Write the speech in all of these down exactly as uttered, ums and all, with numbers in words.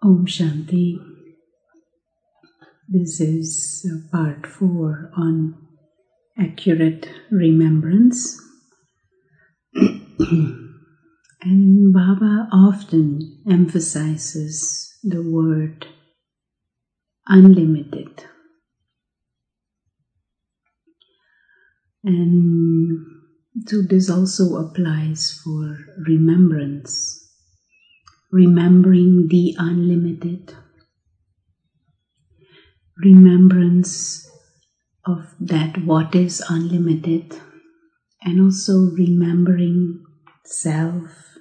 Om Shanti. This is part four on accurate remembrance. And Baba often emphasizes the word unlimited. And so this also applies for remembrance. Remembering the unlimited, remembrance of that what is unlimited, and also remembering self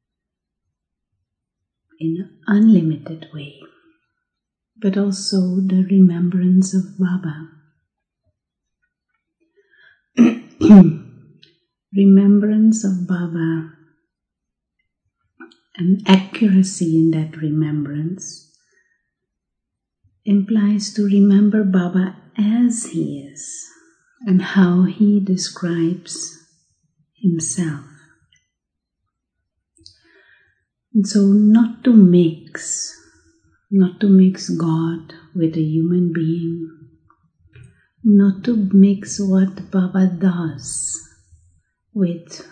in an unlimited way, but also the remembrance of Baba. Remembrance of Baba and accuracy in that remembrance implies to remember Baba as he is and how he describes himself. And so not to mix, not to mix God with a human being, not to mix what Baba does with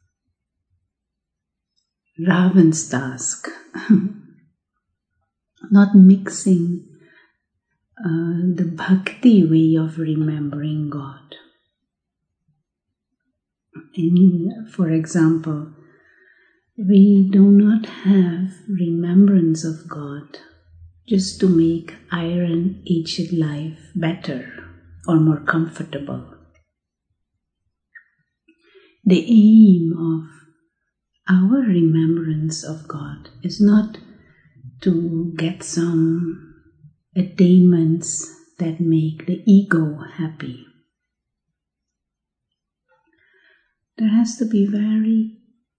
Ravan's task, not mixing uh, the bhakti way of remembering God. In, for example, we do not have remembrance of God just to make iron-aged life better or more comfortable. The aim of our remembrance of God is not to get some attainments that make the ego happy. There has to be very,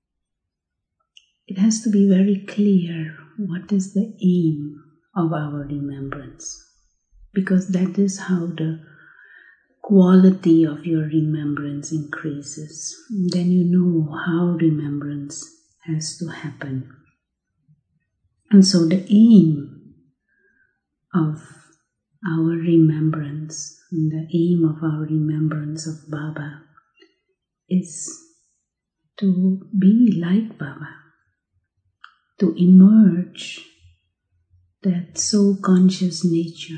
it has to be very clear what is the aim of our remembrance, because that is how the quality of your remembrance increases. Then you know how remembrance has to happen. And so the aim of our remembrance, the aim of our remembrance of Baba is to be like Baba, to emerge that soul conscious nature,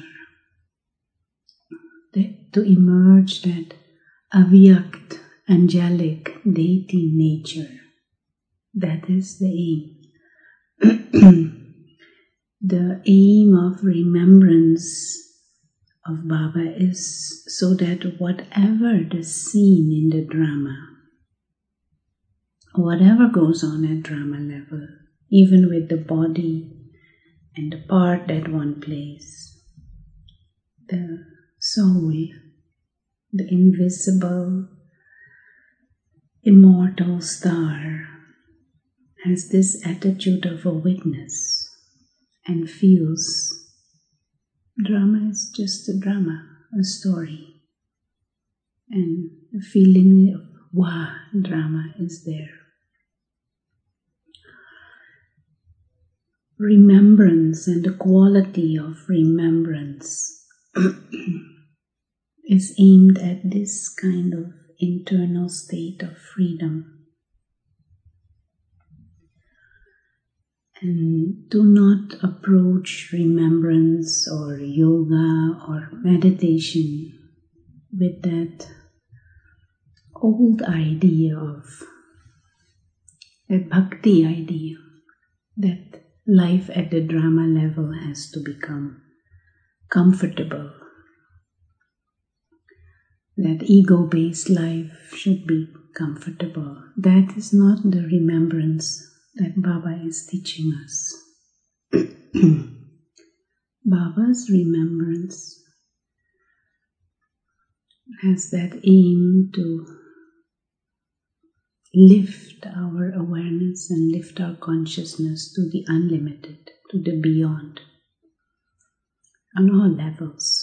to emerge that avyakt, angelic, deity nature. That is the aim. The aim of remembrance of Baba is so that whatever the scene in the drama, whatever goes on at drama level, even with the body and the part that one plays, the soul, the invisible, immortal star, has this attitude of a witness and feels drama is just a drama, a story. And the feeling of wow, drama is there. Remembrance and the quality of remembrance is aimed at this kind of internal state of freedom. And do not approach remembrance or yoga or meditation with that old idea of, that bhakti idea, that life at the drama level has to become comfortable, that ego-based life should be comfortable. That is not the remembrance that Baba is teaching us. Baba's remembrance has that aim to lift our awareness and lift our consciousness to the unlimited, to the beyond, on all levels.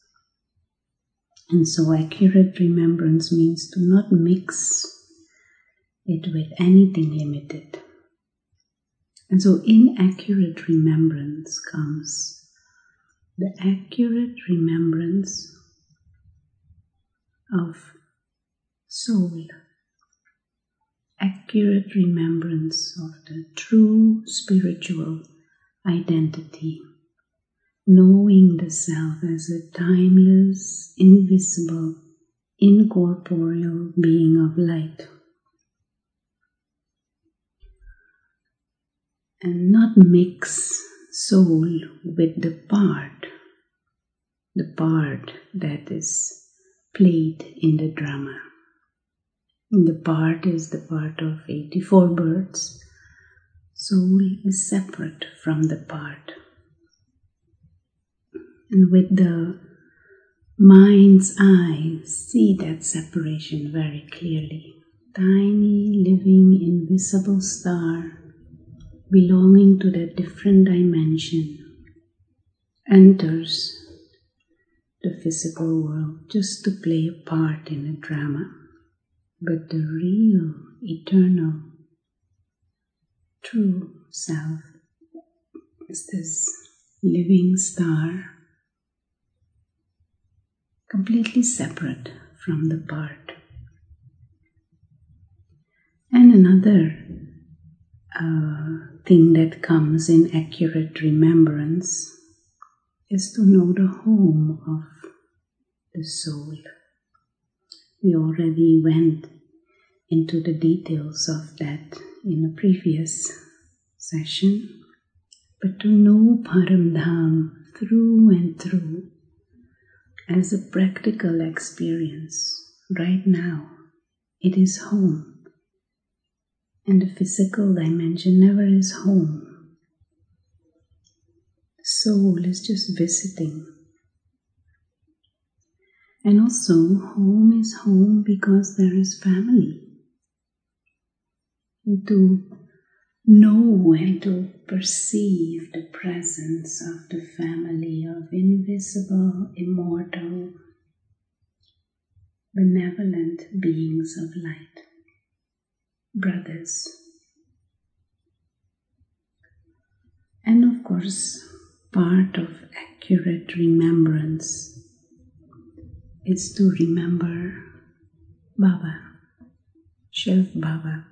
And so accurate remembrance means to not mix it with anything limited. And so in accurate remembrance comes the accurate remembrance of soul, accurate remembrance of the true spiritual identity, knowing the self as a timeless, invisible, incorporeal being of light. And not mix soul with the part, the part that is played in the drama. The part is the part of eighty-four birds. Soul is separate from the part. And with the mind's eye, see that separation very clearly. Tiny, living, invisible star belonging to that different dimension enters the physical world just to play a part in a drama. But the real, eternal, true self is this living star, completely separate from the part. And another uh, thing that comes in accurate remembrance is to know the home of the soul. We already went into the details of that in a previous session, but to know Paramdham through and through as a practical experience right now, it is home. And the physical dimension never is home. The soul is just visiting. And also, home is home because there is family. And to know and to perceive the presence of the family of invisible, immortal, benevolent beings of light, brothers. And of course, part of accurate remembrance is to remember Baba, Shiv Baba,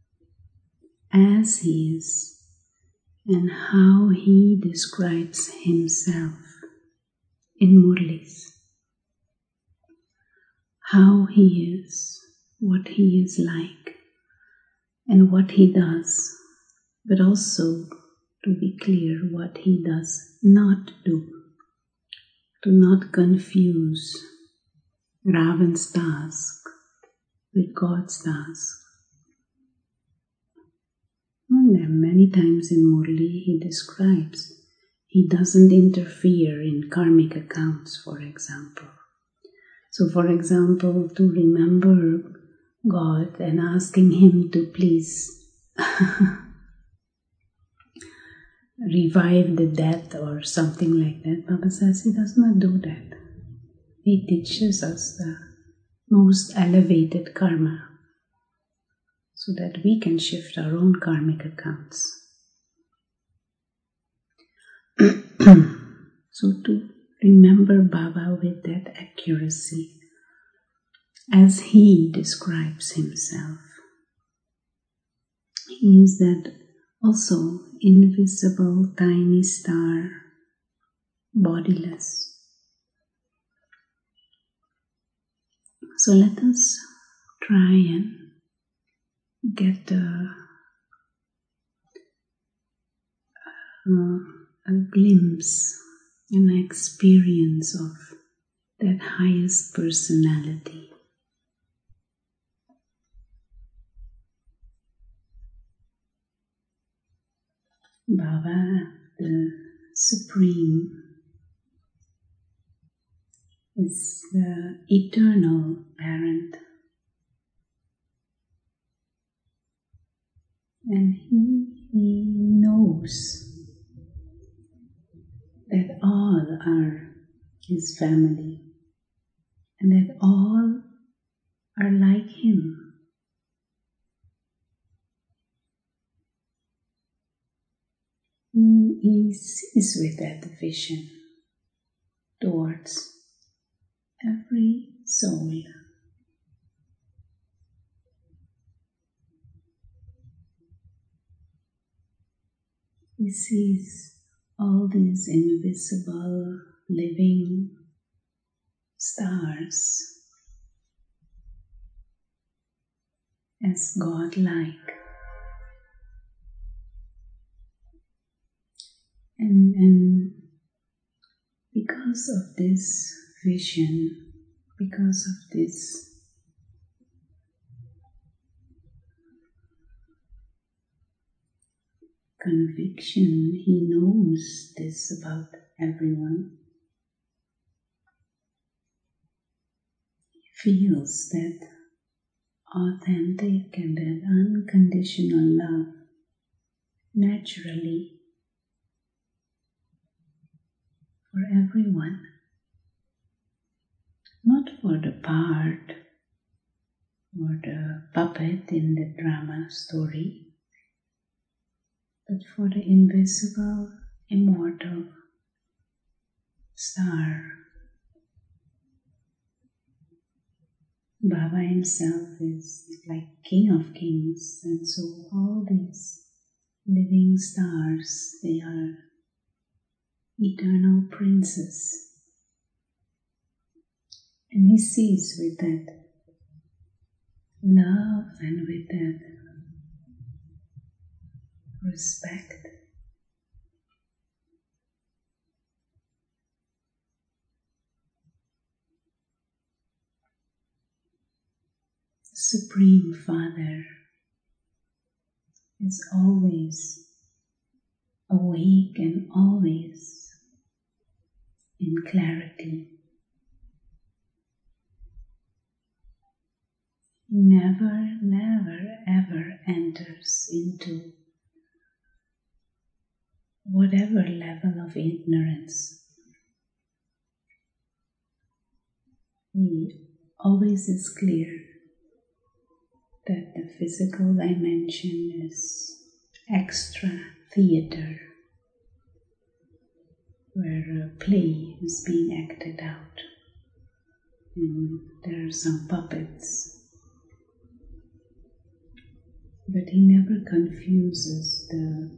as he is and how he describes himself in Murlis. How he is, what he is like, and what he does, but also, to be clear, what he does not do. To not confuse Ravan's task with God's task. And there are many times in Murli he describes he doesn't interfere in karmic accounts, for example. So, for example, to remember God and asking him to please revive the dead or something like that, Baba says he does not do that. He teaches us the most elevated karma so that we can shift our own karmic accounts. So to remember Baba with that accuracy as he describes himself. He is that also invisible tiny star, bodiless. So let us try and get a, a, a glimpse, an experience of that highest personality. Baba, the Supreme, is the eternal parent. And he, he knows that all are his family and that all are like him. he sees with that vision towards every soul. He sees all these invisible living stars as God-like. And, and because of this vision, because of this conviction, he knows this about everyone. He feels that authentic and that unconditional love naturally for everyone, not for the part or the puppet in the drama story, but for the invisible, immortal star. Baba himself is like King of Kings, and so all these living stars, they are eternal princes. And he sees with that love and with that respect the Supreme Father is always awake and always in clarity. Never, never, ever enters into whatever level of ignorance. He always is clear that the physical dimension is extra theater where a play is being acted out and there are some puppets. But he never confuses the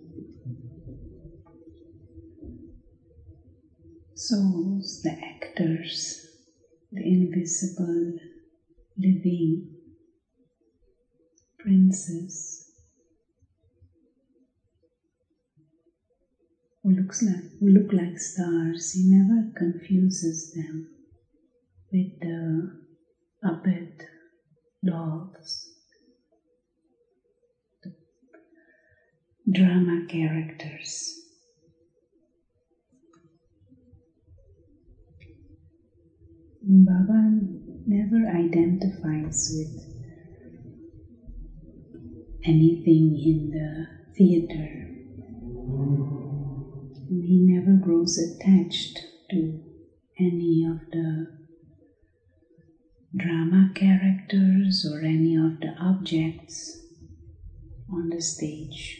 souls, the actors, the invisible, living princes who looks like who look like stars. He never confuses them with the puppet dolls, the drama characters. Baba never identifies with anything in the theater. And he never grows attached to any of the drama characters or any of the objects on the stage.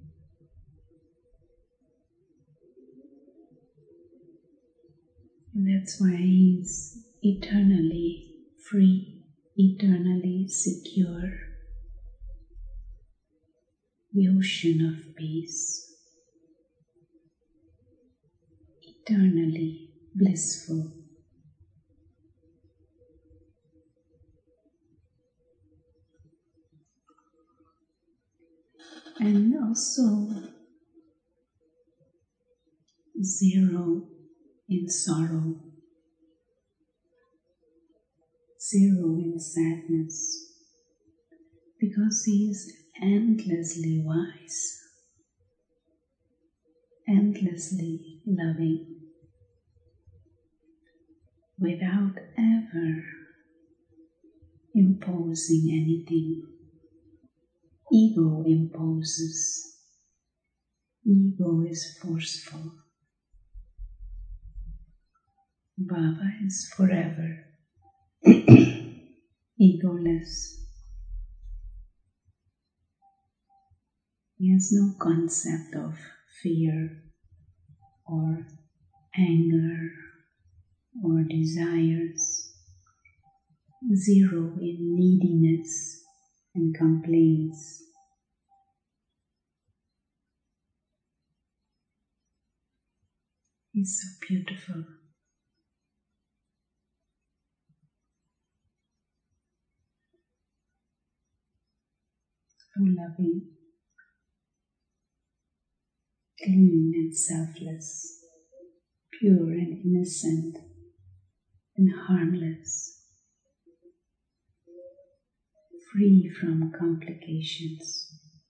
And that's why he's eternally free, eternally secure, the ocean of peace, eternally blissful. And also zero in sorrow, zero in sadness, because he is endlessly wise, endlessly loving, without ever imposing anything. Ego imposes. Ego is forceful. Baba is forever egoless. He has no concept of fear, or anger or desires, zero in neediness and complaints. It's so beautiful. So loving, clean and selfless, pure and innocent and harmless, free from complications.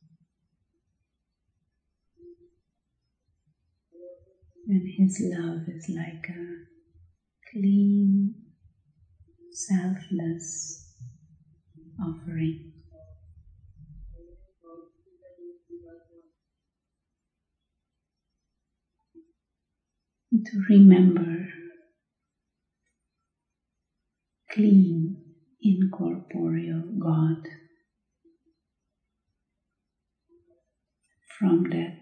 And His love is like a clean, selfless offering. To remember clean, incorporeal God from that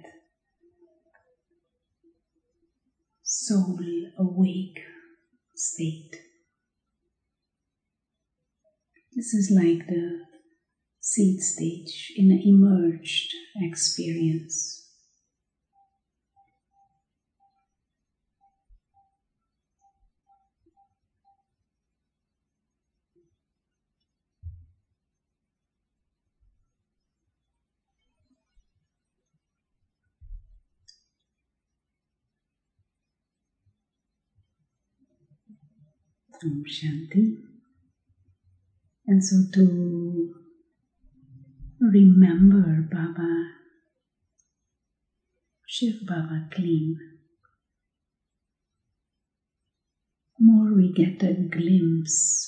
soul awake state. This is like the seed stage in an emerged experience. Om Shanti. And so to remember Baba, Shiv Baba clean, more we get a glimpse,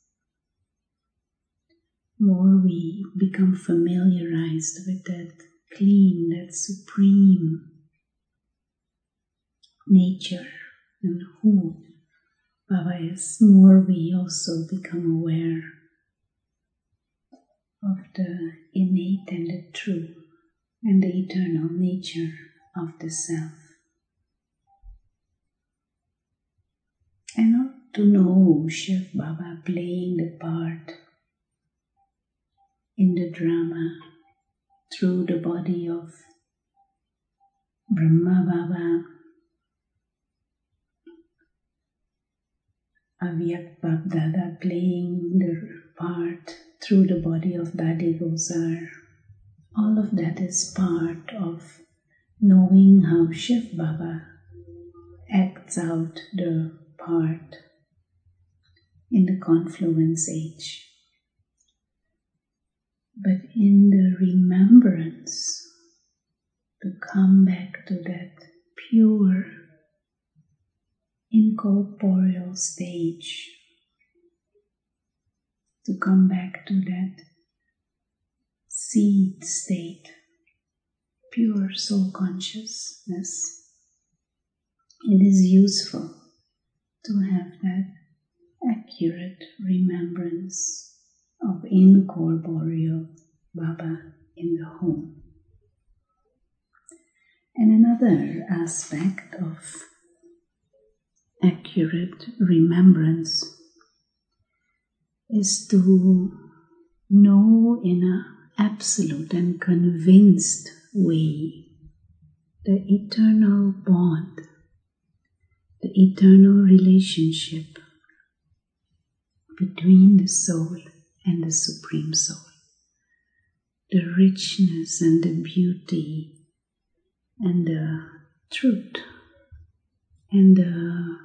more we become familiarized with that clean, that supreme nature and who Baba is, more we also become aware of the innate and the true and the eternal nature of the self. And not to know Shiv Baba playing the part in the drama through the body of Brahma Baba, Avyak Bab Dada playing the part through the body of Dadi Gosar. All of that is part of knowing how Shiv Baba acts out the part in the confluence age. But in the remembrance, to come back to that pure incorporeal stage, to come back to that seed state, pure soul consciousness, it is useful to have that accurate remembrance of incorporeal Baba in the home. And another aspect of accurate remembrance is to know in an absolute and convinced way the eternal bond, the eternal relationship between the soul and the Supreme Soul, the richness and the beauty and the truth and the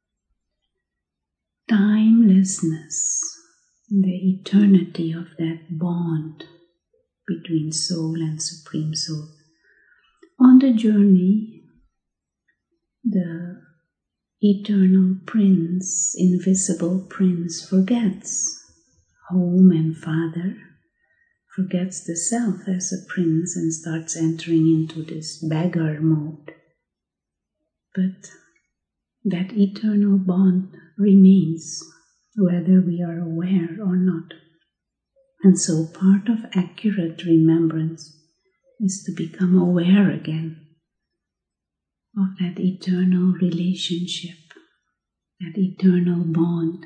timelessness, the eternity of that bond between soul and Supreme Soul. On the journey, the eternal Prince, invisible Prince, forgets home and father, forgets the self as a prince and starts entering into this beggar mode. But that eternal bond remains, whether we are aware or not. And so part of accurate remembrance is to become aware again of that eternal relationship, that eternal bond,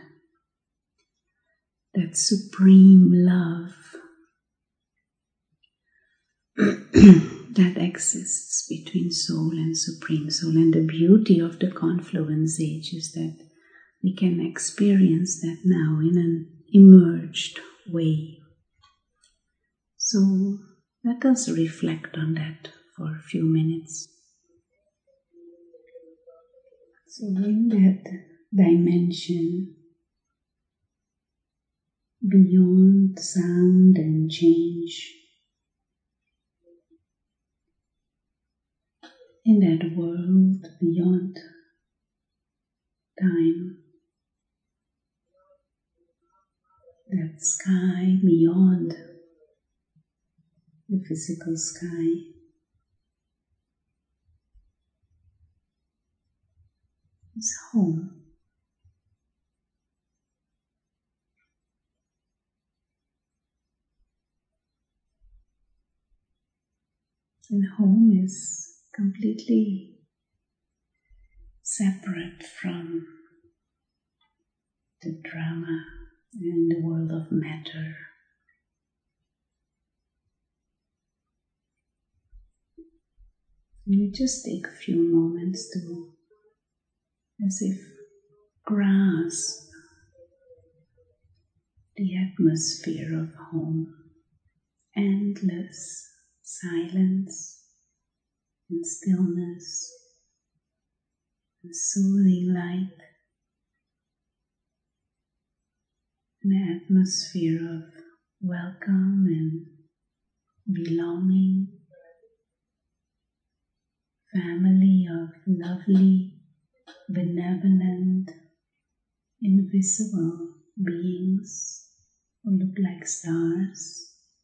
that supreme love that exists between soul and supreme soul. And the beauty of the Confluence Age is that we can experience that now in an emerged way. So let us reflect on that for a few minutes. So in that dimension beyond sound and change, in that world beyond time, that sky beyond the physical sky, is home. And home is completely separate from the drama and the world of matter. And we just take a few moments to, as if, grasp the atmosphere of home, endless silence and stillness and soothing light, an atmosphere of welcome and belonging, family of lovely, benevolent, invisible beings who look like stars.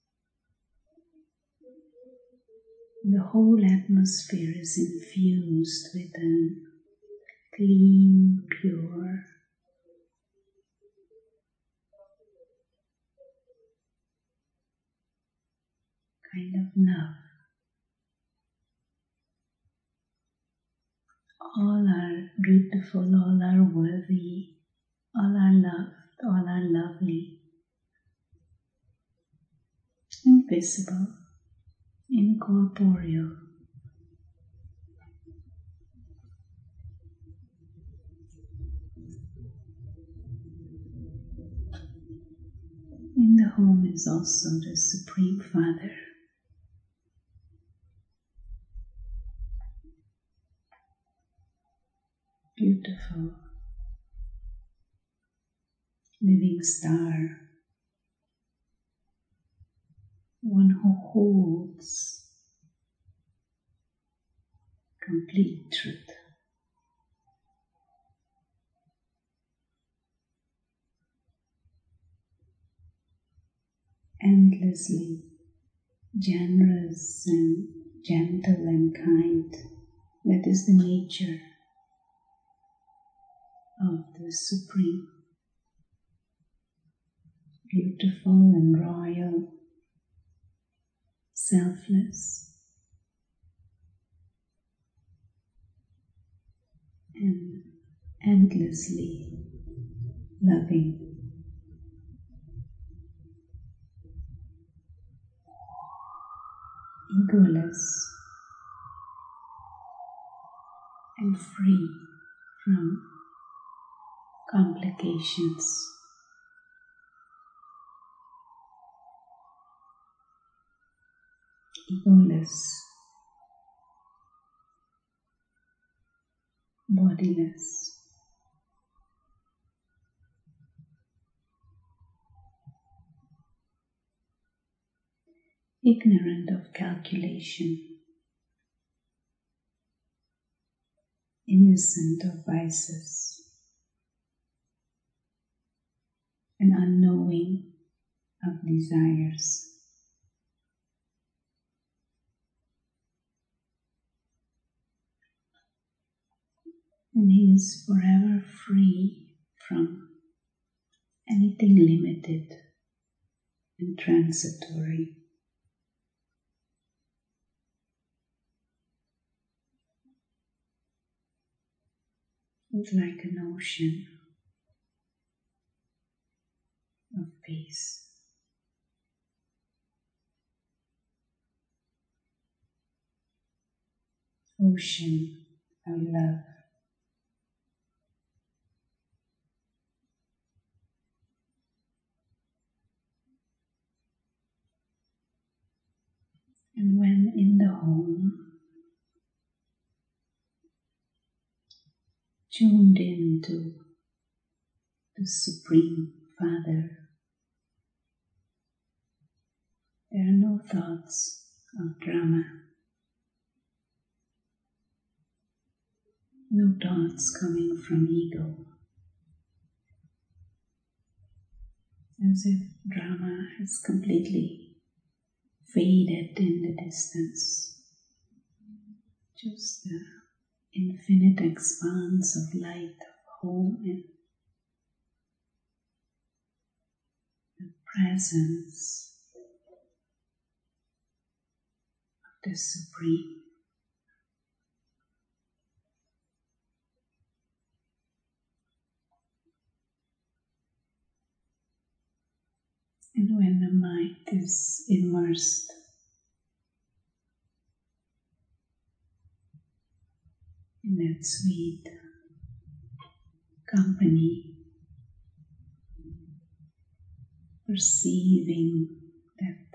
The whole atmosphere is infused with a clean, pure, kind of love. All are beautiful, all are worthy, all are loved, all are lovely, invisible, incorporeal. In the home is also the Supreme Father, beautiful, living star, one who holds complete truth. Endlessly generous and gentle and kind. That is the nature of the Supreme. Beautiful and royal, selfless, and endlessly loving. Egoless and free from complications. Egoless, bodiless, ignorant of calculation, innocent of vices, and unknowing of desires. And he is forever free from anything limited and transitory. It's like an ocean of peace. Ocean of love. And when in the home, tuned into the Supreme Father, there are no thoughts of drama, no thoughts coming from ego, as if drama has completely faded in the distance. Just the infinite expanse of light of home and the presence of the Supreme. And when the mind is immersed in that sweet company, perceiving that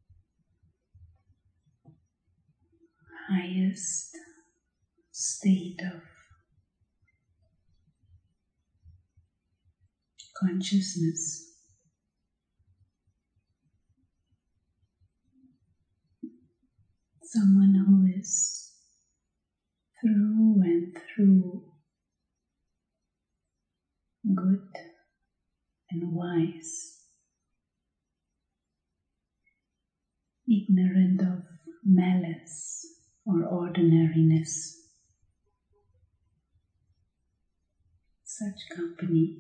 highest state of consciousness, someone who is through and through good and wise, ignorant of malice or ordinariness. Such company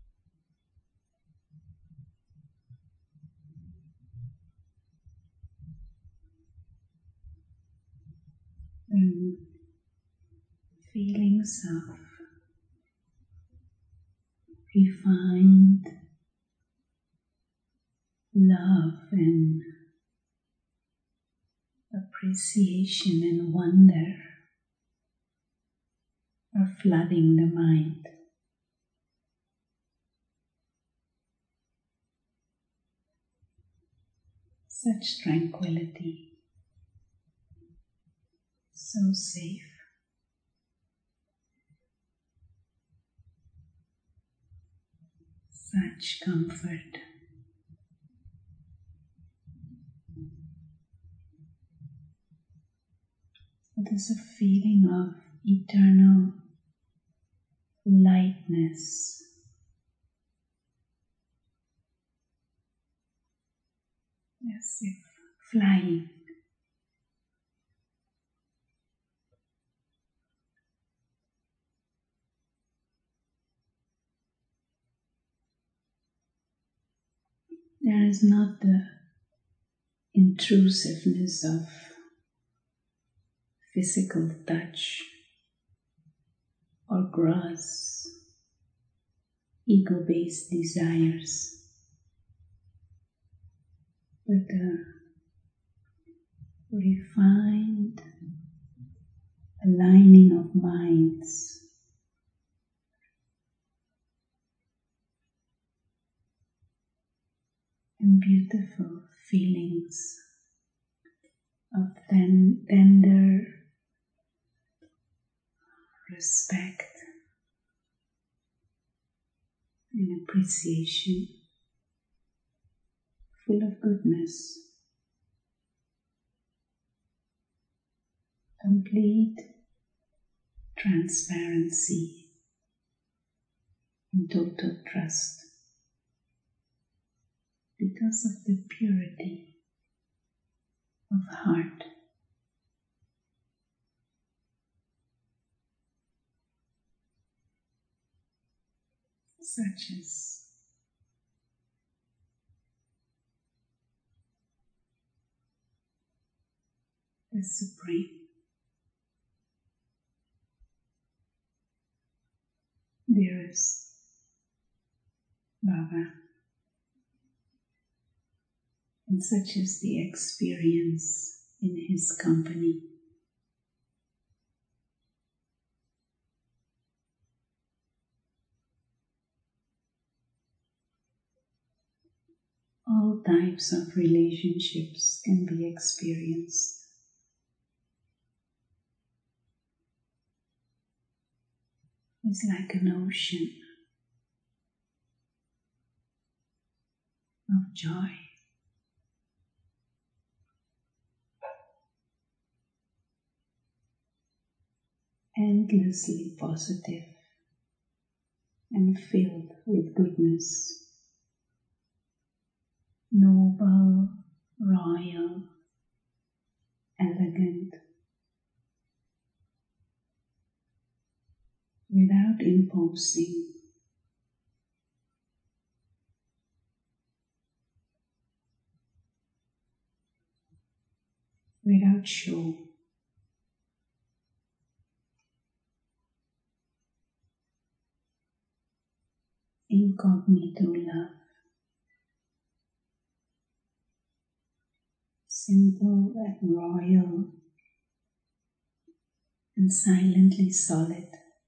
and feelings of refined love and appreciation and wonder are flooding the mind. Such tranquility, so safe. Such comfort. There's a feeling of eternal lightness. As if flying. There is not the intrusiveness of physical touch or gross ego-based desires, but the refined aligning of minds and beautiful feelings of ten- tender respect and appreciation, full of goodness, complete transparency and total trust because of the purity of heart. Such is the Supreme. dearest Baba. And such is the experience in his company. All types of relationships can be experienced. It's like an ocean of joy. Endlessly positive and filled with goodness. Noble, royal, elegant, without imposing, without show. Incognito love. Simple and royal and silently solid.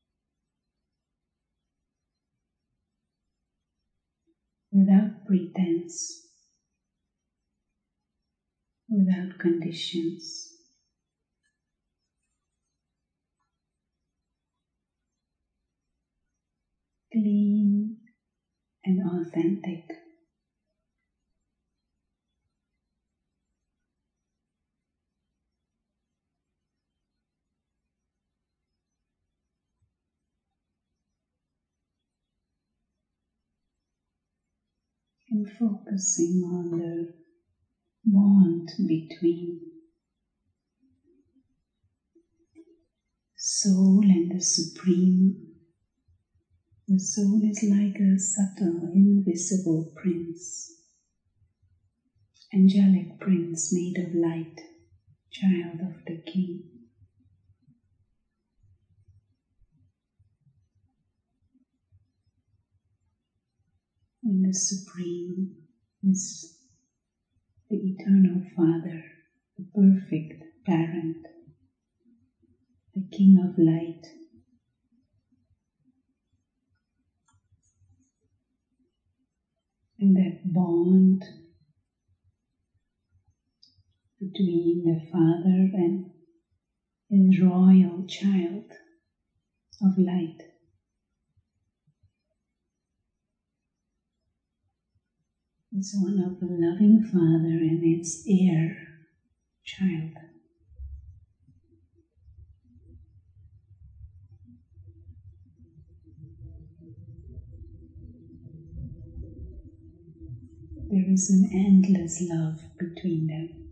Without pretense, without conditions. Clean and authentic. And focusing on the bond between soul and the Supreme. The soul is like a subtle, invisible prince, angelic prince made of light, child of the King. And the Supreme is the Eternal Father, the perfect parent, the King of Light. And that bond between the Father and his royal child of light is one of a loving Father and its heir child. There is an endless love between them.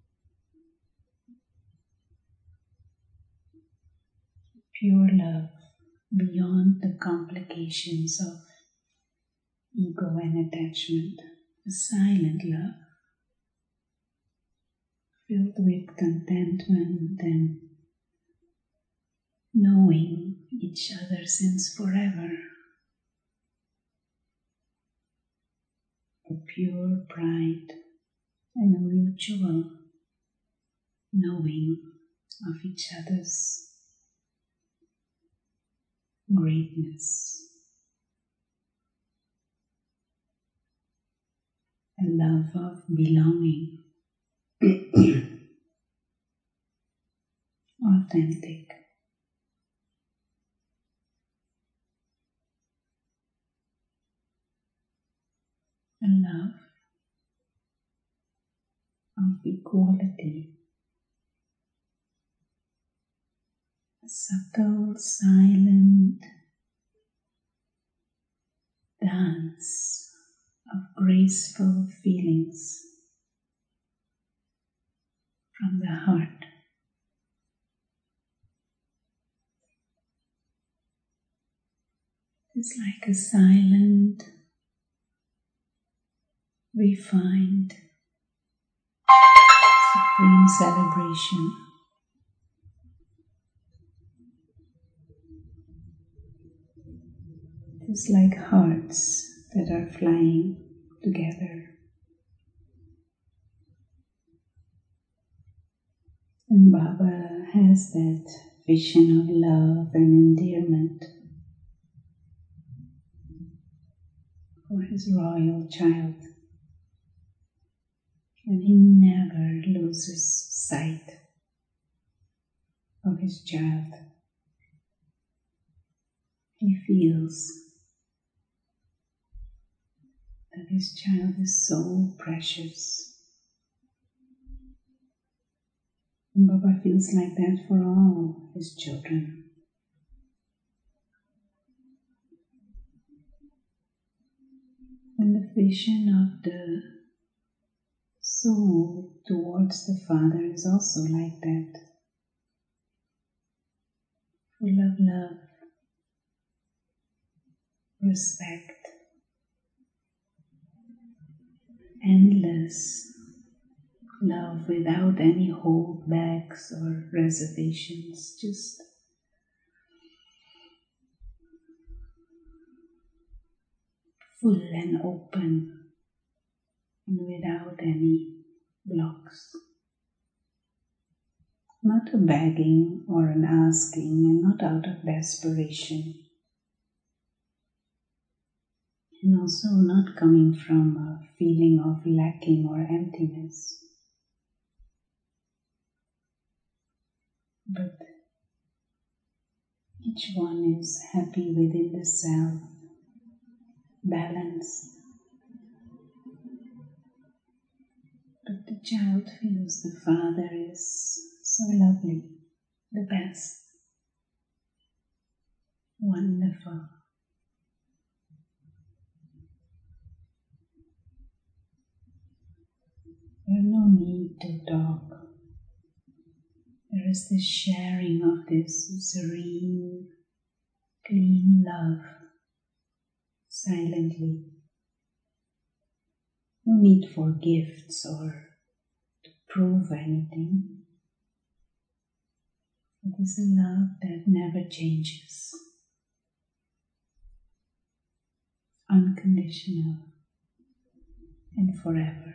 Pure love beyond the complications of ego and attachment. A silent love filled with contentment and knowing each other since forever. A pure pride and a mutual knowing of each other's greatness. A love of belonging, authentic. A love of equality. A subtle, silent dance of graceful feelings from the heart. It's like a silent, refined, supreme celebration. is like hearts that are flying together. And Baba has that vision of love and endearment for his royal child. And he never loses sight of his child. He feels that his child is so precious. And Baba feels like that for all his children. And the vision of the soul towards the Father is also like that. Full of love, respect, endless love without any holdbacks or reservations, just full and open and without any blocks. Not a begging or an asking, and not out of desperation. And also not coming from a feeling of lacking or emptiness. But each one is happy within the self, balanced. But the child feels the Father is so lovely, the best, wonderful. There is no need to talk. There is this sharing of this serene, clean love, silently. No need for gifts or to prove anything. It is a love that never changes. Unconditional and forever.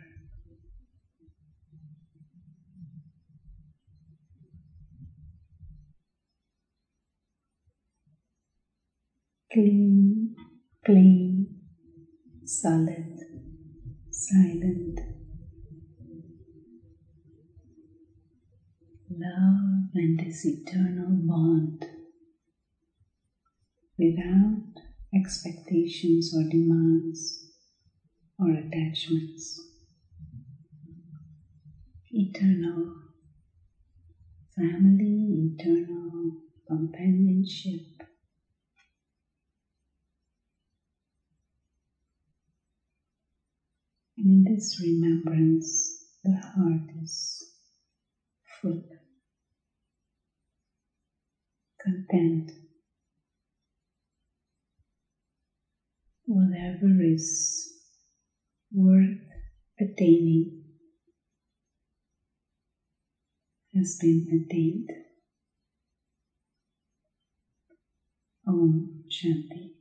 Clean, plain, solid, silent. Love and this eternal bond without expectations or demands or attachments. Eternal family, eternal companionship. And in this remembrance, the heart is full, content. Whatever is worth attaining has been attained. Om Shanti.